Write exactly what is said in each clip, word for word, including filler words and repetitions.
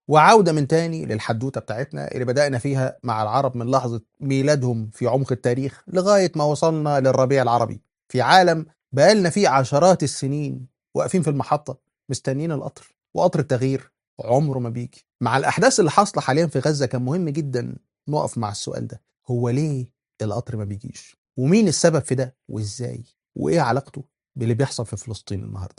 وعودة من تاني للحدوتة بتاعتنا اللي بدأنا فيها مع العرب من لحظة ميلادهم في عمق التاريخ لغاية ما وصلنا للربيع العربي، في عالم بقالنا فيه عشرات السنين واقفين في المحطة مستنيين القطر، وقطر التغيير عمره ما بيجي. مع الأحداث اللي حاصلة حاليا في غزة كان مهم جدا نقف مع السؤال ده: هو ليه القطر ما بيجيش؟ ومين السبب في ده؟ وإزاي؟ وإيه علاقته باللي بيحصل في فلسطين النهارده؟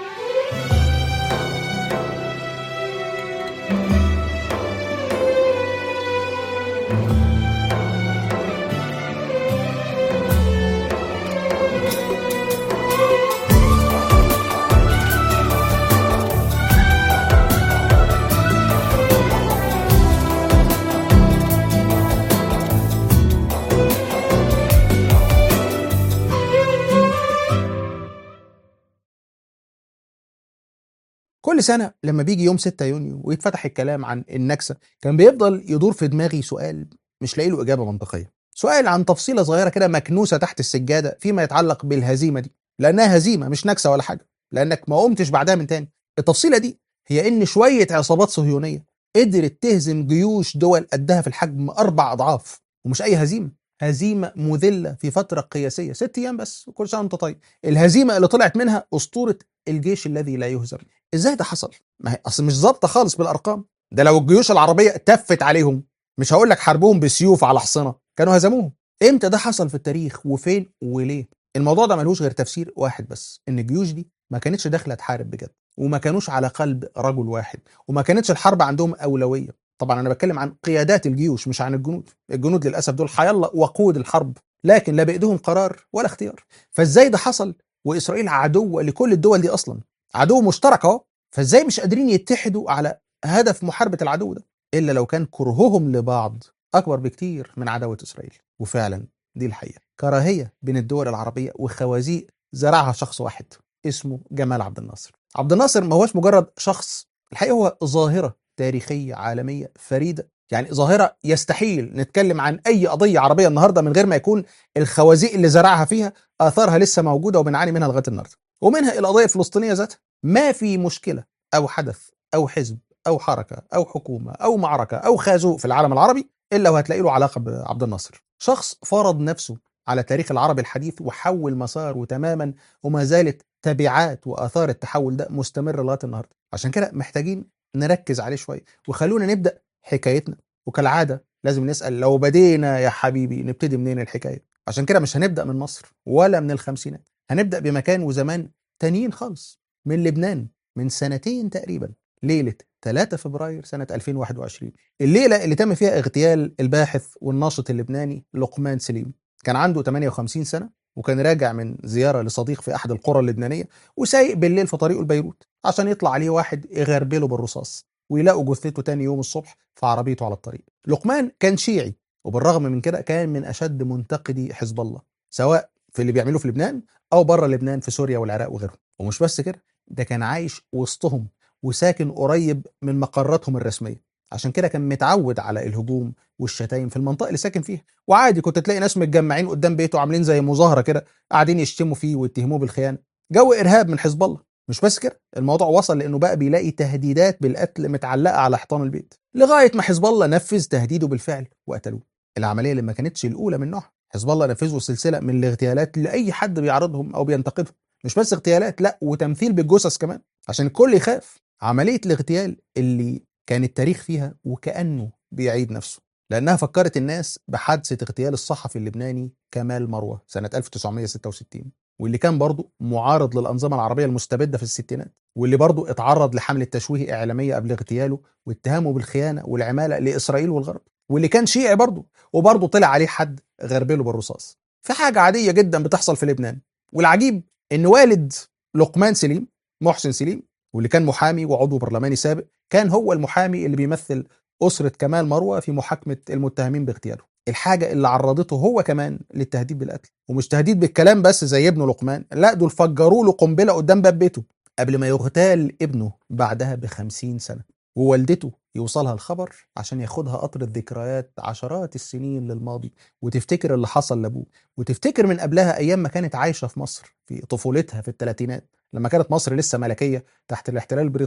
كل سنة لما بيجي يوم ستة يونيو ويتفتح الكلام عن النكسة كان بيفضل يدور في دماغي سؤال مش لاقي له إجابة منطقية، سؤال عن تفصيلة صغيرة كده مكنوسة تحت السجادة فيما يتعلق بالهزيمة دي، لأنها هزيمة مش نكسة ولا حاجة، لأنك ما قمتش بعدها من تاني. التفصيلة دي هي إن شوية عصابات صهيونية قدرت تهزم جيوش دول قدها في الحجم أربع أضعاف، ومش أي هزيمة، هزيمة مذلة في فترة قياسية ست أيام بس. وكل سنة وأنت طيب. الهزيمة اللي طلعت منها أسطورة الجيش الذي لا يهزم. ازاي ده حصل؟ ما هي اصل مش ظابطه خالص بالارقام. ده لو الجيوش العربيه تفت عليهم، مش هقول لك حاربوهم بسيوف على حصنه، كانوا هزموهم. امتى ده حصل في التاريخ وفين وليه؟ الموضوع ده ملوش غير تفسير واحد بس: ان الجيوش دي ما كانتش داخله تحارب بجد، وما كانوش على قلب رجل واحد، وما كانتش الحرب عندهم اولويه. طبعا انا بتكلم عن قيادات الجيوش مش عن الجنود. الجنود للاسف دول حيلا وقود الحرب، لكن لا بايدهم قرار ولا اختيار. فازاي ده حصل واسرائيل عدو لكل الدول دي اصلا، عدو مشترك اهو؟ فازاي مش قادرين يتحدوا على هدف محاربة العدو ده؟ إلا لو كان كرههم لبعض أكبر بكتير من عداوة إسرائيل. وفعلا دي الحقيقة، كراهية بين الدول العربية وخوازيق زرعها شخص واحد اسمه جمال عبد الناصر. عبد الناصر ما هوش مجرد شخص، الحقيقة هو ظاهرة تاريخية عالمية فريدة، يعني ظاهرة يستحيل نتكلم عن أي قضية عربية النهاردة من غير ما يكون الخوازيق اللي زرعها فيها آثارها لسه موجودة وبنعاني منها لغاية النهاردة. ومنها القضية الفلسطينية ذاتها. ما في مشكلة أو حدث أو حزب أو حركة أو حكومة أو معركة أو خازوق في العالم العربي إلا وهتلاقي له علاقة بعبد الناصر. شخص فرض نفسه على تاريخ العرب الحديث وحول مساره تماما، وما زالت تبعات وآثار التحول ده مستمرة لغاية النهاردة. عشان كده محتاجين نركز عليه شوية، وخلونا نبدأ حكايتنا. وكالعادة لازم نسأل: لو بدينا يا حبيبي نبتدي منين الحكاية؟ عشان كده مش هنبدأ من مصر ولا من الخمسينات، هنبدأ بمكان وزمان تانيين خالص، من لبنان، من سنتين تقريبا، ليلة ثلاثة فبراير سنة ألفين وواحد وعشرين، الليلة اللي تم فيها اغتيال الباحث والناشط اللبناني لقمان سليم. كان عنده ثمانية وخمسين سنة، وكان راجع من زيارة لصديق في أحد القرى اللبنانية، وسايق بالليل في طريقه لبيروت عشان يطلع عليه واحد يغربله بالرصاص، ويلاقوا جثته تاني يوم الصبح في عربيته على الطريق. لقمان كان شيعي، وبالرغم من كده كان من أشد منتقدي حزب الله، سواء في اللي بيعملوه في لبنان أو بره لبنان في سوريا والعراق وغيرهم. ومش بس كده، ده كان عايش وسطهم وساكن قريب من مقراتهم الرسمية، عشان كده كان متعود على الهجوم والشتايم في المنطقة اللي ساكن فيها. وعادي كنت تلاقي ناس متجمعين قدام بيته عاملين زي مظاهرة كده، قاعدين يشتموا فيه ويتهموه بالخيانة. جو إرهاب من حزب الله. مش بس كده، الموضوع وصل لأنه بقى بيلاقي تهديدات بالقتل متعلقة على حيطان البيت، لغاية ما حزب الله نفذ تهديده بالفعل وقتلوه. العملية اللي ما كانتش الأولى من نوعها. حزب الله نفذوا سلسلة من الاغتيالات لأي حد بيعارضهم أو بينتقدهم. مش بس اغتيالات، لا، وتمثيل بالجثث كمان عشان الكل يخاف. عملية الاغتيال اللي كان التاريخ فيها وكأنه بيعيد نفسه، لأنها فكرت الناس بحادثة اغتيال الصحفي اللبناني كمال مروة سنة ألف وتسعمية وستة وستين، واللي كان برضه معارض للأنظمة العربية المستبدة في الستينات، واللي برضه اتعرض لحملة تشويه إعلامية قبل اغتياله واتهامه بالخيانة والعمالة لإسرائيل والغرب، واللي كان شيعي برضه، وبرضه طلع عليه حد غربله بالرصاص. في حاجة عادية جدا بتحصل في لبنان. والعجيب ان والد لقمان سليم، محسن سليم، واللي كان محامي وعضو برلماني سابق، كان هو المحامي اللي بيمثل أسرة كمال مروة في محاكمة المتهمين باغتياله. الحاجة اللي عرضته هو كمان للتهديد بالقتل، ومش تهديد بالكلام بس زي ابنه لقمان، لا، دول فجروا له قنبلة قدام باب بيته قبل ما يغتال ابنه بعدها بخمسين سنة، ووالدته يوصلها الخبر عشان ياخدها قطر الذكريات عشرات السنين للماضي، وتفتكر اللي حصل لابوه، وتفتكر من قبلها أيام ما كانت عايشة في مصر في طفولتها في الثلاثينات، لما كانت مصر لسه ملكية تحت الاحتلال البريطاني.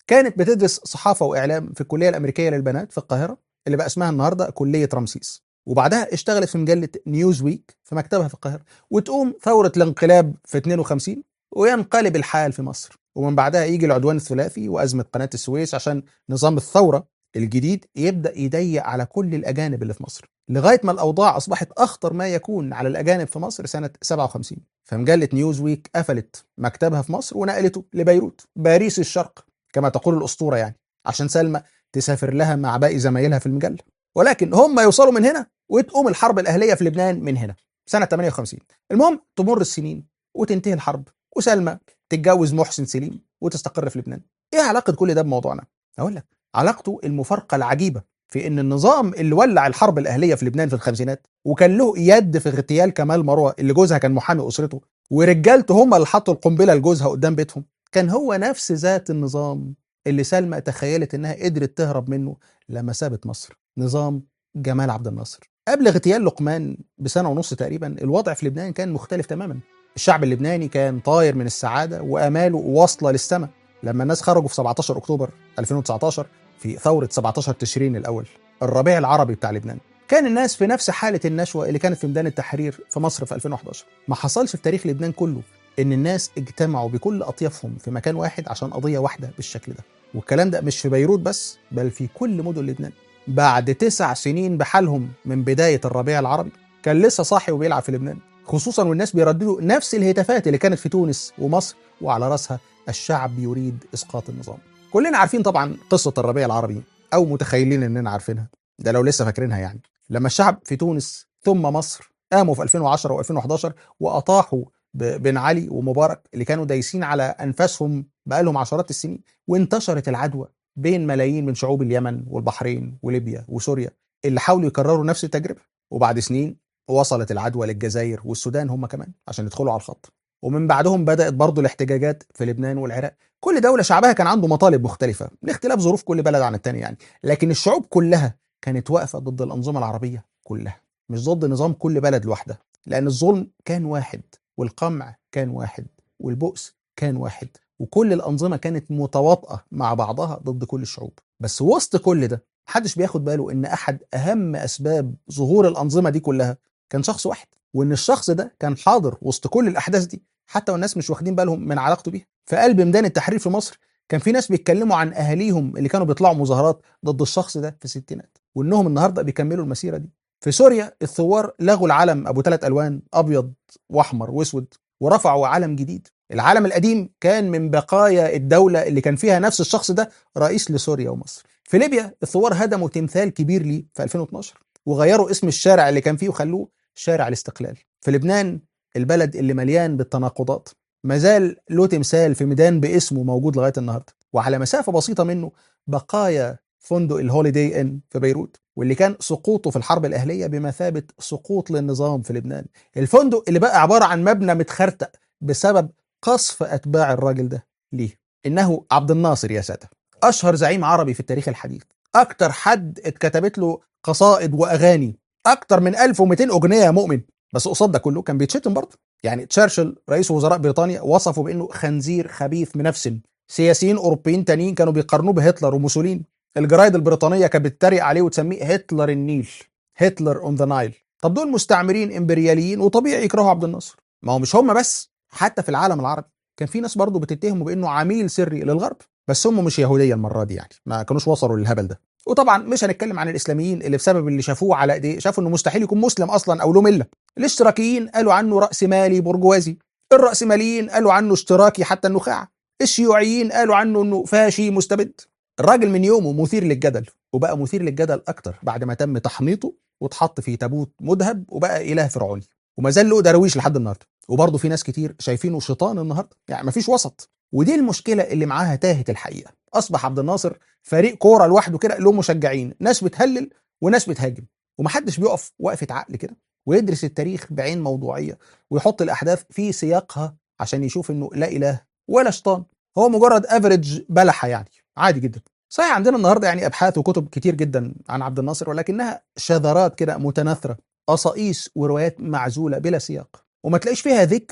كانت بتدرس صحافة وإعلام في الكلية الأمريكية للبنات في القاهرة اللي بقى اسمها النهاردة كلية رمسيس، وبعدها اشتغلت في مجلة نيوز ويك في مكتبها في القاهرة. وتقوم ثورة الانقلاب في اتنين وخمسين وينقلب الحال في مصر، ومن بعدها يجي العدوان الثلاثي وأزمة قناة السويس عشان نظام الثورة الجديد يبدأ يضيق على كل الأجانب اللي في مصر، لغاية ما الأوضاع أصبحت أخطر ما يكون على الأجانب في مصر سنة سبعة وخمسين. فمجلة نيوز ويك قفلت مكتبها في مصر ونقلته لبيروت، باريس الشرق كما تقول الأسطورة يعني، عشان سلمى تسافر لها مع باقي زمايلها في المجلة. ولكن هم يوصلوا من هنا وتقوم الحرب الأهلية في لبنان من هنا سنة ثمانية وخمسين. المهم تمر السنين وتنتهي الحرب وسلمى تتجوز محسن سليم وتستقر في لبنان. ايه علاقة كل ده بموضوعنا؟ اقول لك علاقته المفارقة العجيبة في ان النظام اللي ولع الحرب الأهلية في لبنان في الخمسينات وكان له يد في اغتيال كمال مروة اللي جوزها كان محامي أسرته ورجالته هم اللي حطوا القنبلة لجوزها قدام بيتهم، كان هو نفس ذات النظام اللي سلمى تخيلت انها قدرت تهرب منه لما سابت مصر، نظام جمال عبد الناصر. قبل اغتيال لقمان بسنة ونص تقريبا الوضع في لبنان كان مختلف تماما. الشعب اللبناني كان طاير من السعادة وأماله واصلة للسماء لما الناس خرجوا في سبعتاشر أكتوبر ألفين وتسعتاشر في ثورة سبعتاشر تشرين الأول، الربيع العربي بتاع لبنان. كان الناس في نفس حالة النشوة اللي كانت في ميدان التحرير في مصر في ألفين وحداشر. ما حصلش في تاريخ لبنان كله إن الناس اجتمعوا بكل أطيافهم في مكان واحد عشان قضية واحدة بالشكل ده. والكلام ده مش في بيروت بس، بل في كل مدن لبنان. بعد تسع سنين بحالهم من بداية الربيع العربي كان لسه صاحي وبيلعب في لبنان، خصوصا والناس بيرددوا نفس الهتافات اللي كانت في تونس ومصر، وعلى رأسها الشعب يريد إسقاط النظام. كلنا عارفين طبعا قصة الربيع العربي، أو متخيلين إننا عارفينها، ده لو لسه فاكرينها يعني. لما الشعب في تونس ثم مصر قاموا في ألفين وعشرة وألفين وحداشر وأطاحوا بن علي ومبارك اللي كانوا دايسين على أنفاسهم بقالهم عشرات السنين، وانتشرت العدوى بين ملايين من شعوب اليمن والبحرين وليبيا وسوريا اللي حاولوا يكرروا نفس التجربة. وبعد سنين وصلت العدوى للجزائر والسودان هم كمان عشان يدخلوا على الخط، ومن بعدهم بدأت برضو الاحتجاجات في لبنان والعراق. كل دولة شعبها كان عنده مطالب مختلفة لاختلاف ظروف كل بلد عن التاني يعني، لكن الشعوب كلها كانت واقفة ضد الأنظمة العربية كلها، مش ضد نظام كل بلد لوحدها، لأن الظلم كان واحد والقمع كان واحد والبؤس كان واحد، وكل الأنظمة كانت متواطئة مع بعضها ضد كل الشعوب. بس وسط كل ده محدش بياخد باله إن أحد أهم أسباب ظهور الأنظمة دي كلها كان شخص واحد، وإن الشخص ده كان حاضر وسط كل الأحداث دي حتى والناس مش واخدين بالهم من علاقته بيها. في قلب ميدان التحرير في مصر كان في ناس بيتكلموا عن أهاليهم اللي كانوا بيطلعوا مظاهرات ضد الشخص ده في الستينات، وإنهم النهاردة بيكملوا المسيرة دي. في سوريا الثوار لغوا العلم أبو ثلاث ألوان أبيض وأحمر وأسود ورفعوا علم جديد. العلم القديم كان من بقايا الدولة اللي كان فيها نفس الشخص ده رئيس لسوريا ومصر. في ليبيا الثوار هدموا تمثال كبير ليه في ألفين واثناشر وغيروا اسم الشارع اللي كان فيه وخلوه شارع الاستقلال. في لبنان البلد اللي مليان بالتناقضات مازال له تمثال في ميدان باسمه موجود لغاية النهاردة، وعلى مسافة بسيطة منه بقايا فندق الهوليداي إن في بيروت، واللي كان سقوطه في الحرب الأهلية بمثابة سقوط للنظام في لبنان. الفندق اللي بقى عبارة عن مبنى متخرتق بسبب قصف أتباع الراجل ده ليه. إنه عبد الناصر يا سادة، أشهر زعيم عربي في التاريخ الحديث، أكتر حد اتكتبت له قصائد وأغاني، أكتر من ألف ومئتين أغنية يا مؤمن. بس قصاد ده كله كان بيتشتم برضه. يعني تشرشل رئيس وزراء بريطانيا وصفه بأنه خنزير خبيث منفسن. سياسيين أوروبيين تانيين كانوا بيقارنوه بهتلر وموسوليني. الجرايد البريطانية كانت بتتريق عليه وتسميه هتلر النيل، هتلر اون ذا نايل. طب دول مستعمرين امبرياليين وطبيعي يكرهوا عبد الناصر. ما هو مش هم بس، حتى في العالم العربي كان في ناس برضه بتتهمه بأنه عميل سري للغرب، بس هم مش يهودية المرة دي يعني، ما كانوش وصلوا للهبل ده. وطبعا مش هنتكلم عن الاسلاميين اللي بسبب اللي شافوه على ايديه شافوا انه مستحيل يكون مسلم اصلا او له مله. الاشتراكيين قالوا عنه رأسمالي برجوازي، الرأسماليين قالوا عنه اشتراكي حتى النخاع، الشيوعيين قالوا عنه انه فاشي مستبد. الراجل من يومه مثير للجدل، وبقى مثير للجدل اكتر بعد ما تم تحنيطه واتحط في تابوت مذهب وبقى اله فرعوني، وما زال له درويش لحد النهارده. وبرضه في ناس كتير شايفينه شيطان النهارده، يعني مفيش وسط. ودي المشكله اللي معاها تاهت الحقيقه. اصبح عبد الناصر فريق كوره لوحده كده له مشجعين، ناس بتهلل وناس بتهاجم، ومحدش بيقف وقفه عقل كده ويدرس التاريخ بعين موضوعيه ويحط الاحداث في سياقها عشان يشوف انه لا اله ولا شيطان، هو مجرد افريج بلحه يعني عادي جدا. صحيح عندنا النهارده يعني ابحاث وكتب كتير جدا عن عبد الناصر، ولكنها شذرات كده متناثره، قصائص وروايات معزوله بلا سياق، وما تلاقيش فيها ذكر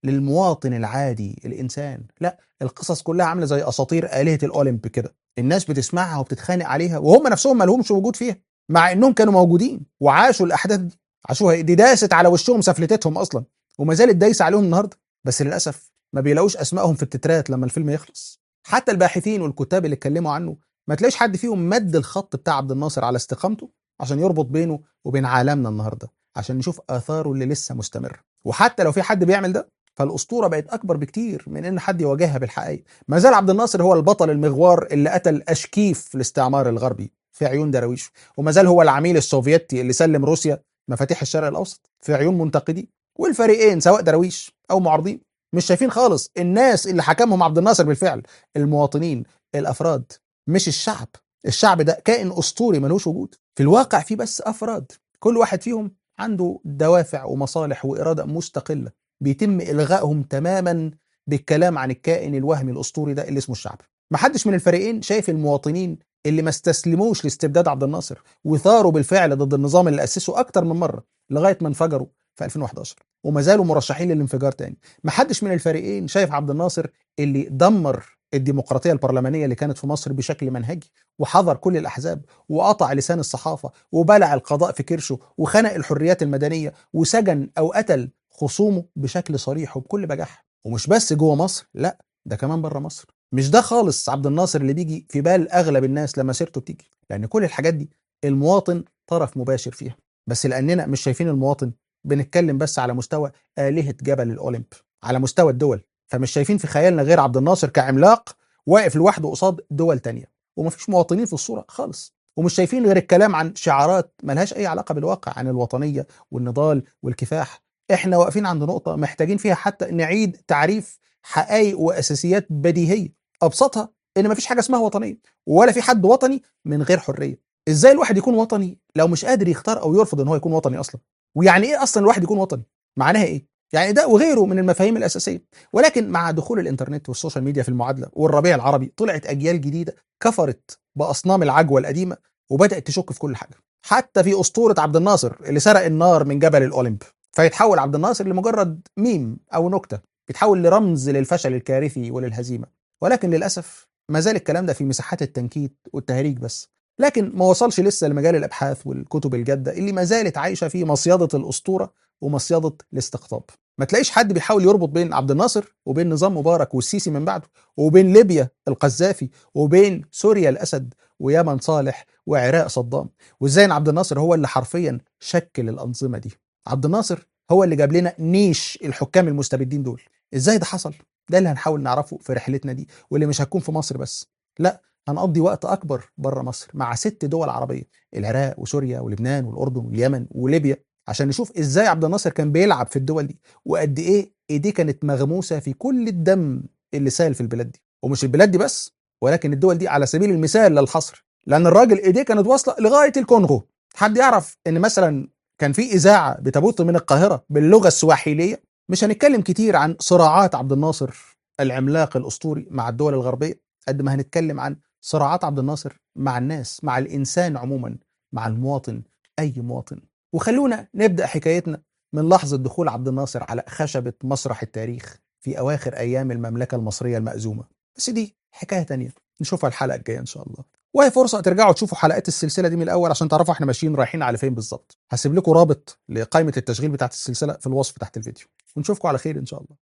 للمواطن العادي الانسان. لا، القصص كلها عامله زي اساطير الهه الاولمب كده، الناس بتسمعها وبتتخانق عليها وهم نفسهم ما لهمش وجود فيها، مع انهم كانوا موجودين وعاشوا الاحداث دي، عاشوها. دي داست على وشهم سفلتتهم اصلا، وما زالت دايسه عليهم النهارده. بس للاسف ما بيلاقوش اسمائهم في التترات لما الفيلم يخلص. حتى الباحثين والكتاب اللي اتكلموا عنه ما تلاقيش حد فيهم مد الخط بتاع عبد الناصر على استقامته عشان يربط بينه وبين عالمنا النهارده، عشان نشوف اثاره اللي لسه مستمر. وحتى لو في حد بيعمل ده، فالاسطوره بقت اكبر بكتير من ان حد يواجهها بالحقائق. ما زال عبد الناصر هو البطل المغوار اللي قتل اشكيف الاستعمار الغربي في عيون دراويشه، وما زال هو العميل السوفيتي اللي سلم روسيا مفاتيح الشرق الاوسط في عيون منتقديه. والفريقين سواء دراويش او معارضين مش شايفين خالص الناس اللي حكمهم عبد الناصر بالفعل، المواطنين، الافراد، مش الشعب. الشعب ده كائن اسطوري ملوش وجود في الواقع، فيه بس افراد كل واحد فيهم عنده دوافع ومصالح واراده مستقله، بيتم الغائهم تماما بالكلام عن الكائن الوهمي الاسطوري ده اللي اسمه الشعب. محدش من الفريقين شايف المواطنين اللي ما استسلموش لاستبداد عبد الناصر وثاروا بالفعل ضد النظام اللي اسسه اكتر من مره لغايه ما انفجروا في ألفين وأحد عشر وما زالوا مرشحين للانفجار تاني. محدش من الفريقين شايف عبد الناصر اللي دمر الديمقراطيه البرلمانيه اللي كانت في مصر بشكل منهجي، وحظر كل الاحزاب، وقطع لسان الصحافه، وبلع القضاء في كرشه، وخنق الحريات المدنيه، وسجن او قتل خصومه بشكل صريح وبكل بجاحه. ومش بس جوه مصر، لا، ده كمان بره مصر. مش ده خالص عبد الناصر اللي بيجي في بال اغلب الناس لما سيرته بتيجي، لان كل الحاجات دي المواطن طرف مباشر فيها. بس لاننا مش شايفين المواطن، بنتكلم بس على مستوى آلهة جبل الأوليمب، على مستوى الدول. فمش شايفين في خيالنا غير عبد الناصر كعملاق واقف لوحده قصاد دول تانية، ومفيش مواطنين في الصورة خالص. ومش شايفين غير الكلام عن شعارات ملهاش أي علاقة بالواقع، عن الوطنية والنضال والكفاح. احنا واقفين عند نقطة محتاجين فيها حتى نعيد تعريف حقائق وأساسيات بديهية. أبسطها إن مفيش حاجة اسمها وطنية، ولا في حد وطني من غير حرية. إزاي الواحد يكون وطني لو مش قادر يختار أو يرفض إن هو يكون وطني أصلا؟ ويعني ايه اصلا الواحد يكون وطني؟ معناها ايه؟ يعني ده وغيره من المفاهيم الاساسيه. ولكن مع دخول الانترنت والسوشيال ميديا في المعادله والربيع العربي، طلعت اجيال جديده كفرت باصنام العجوه القديمه وبدات تشك في كل حاجه، حتى في اسطوره عبد الناصر اللي سرق النار من جبل الاوليمب. فيتحول عبد الناصر لمجرد ميم او نكته، بيتحول لرمز للفشل الكارثي وللهزيمه. ولكن للاسف ما زال الكلام ده في مساحات التنكيت والتهريج بس، لكن ما وصلش لسه لمجال الابحاث والكتب الجاده اللي ما زالت عايشه في مصيده الاسطوره ومصيده الاستقطاب. ما تلاقيش حد بيحاول يربط بين عبد الناصر وبين نظام مبارك والسيسي من بعده، وبين ليبيا القذافي، وبين سوريا الاسد، ويمن صالح، وعراق صدام. وازاي ان عبد الناصر هو اللي حرفيا شكل الانظمه دي. عبد الناصر هو اللي جاب لنا نيش الحكام المستبدين دول. ازاي ده حصل؟ ده اللي هنحاول نعرفه في رحلتنا دي، واللي مش هتكون في مصر بس، لا، هنقضي وقت اكبر بره مصر مع ست دول عربيه، العراق وسوريا ولبنان والاردن واليمن وليبيا، عشان نشوف ازاي عبد الناصر كان بيلعب في الدول دي، وقد ايه ايديه كانت مغموسه في كل الدم اللي سال في البلاد دي. ومش البلاد دي بس، ولكن الدول دي على سبيل المثال للحصر، لان الراجل ايديه كانت واصله لغايه الكونغو. حد يعرف ان مثلا كان في اذاعه بتبث من القاهره باللغه السواحيليه؟ مش هنتكلم كتير عن صراعات عبد الناصر العملاق الاسطوري مع الدول الغربيه، قد ما هنتكلم عن صراعات عبد الناصر مع الناس، مع الإنسان عموما، مع المواطن، أي مواطن. وخلونا نبدأ حكايتنا من لحظة دخول عبد الناصر على خشبة مسرح التاريخ في أواخر أيام المملكة المصرية المأزومة. بس دي حكاية تانية نشوفها الحلقة الجاية إن شاء الله، وهي فرصة ترجعوا تشوفوا حلقات السلسلة دي من الأول عشان تعرفوا احنا ماشيين رايحين على فين بالظبط. هسيب لكم رابط لقائمة التشغيل بتاعت السلسلة في الوصف تحت الفيديو، ونشوفكم على خير إن شاء الله.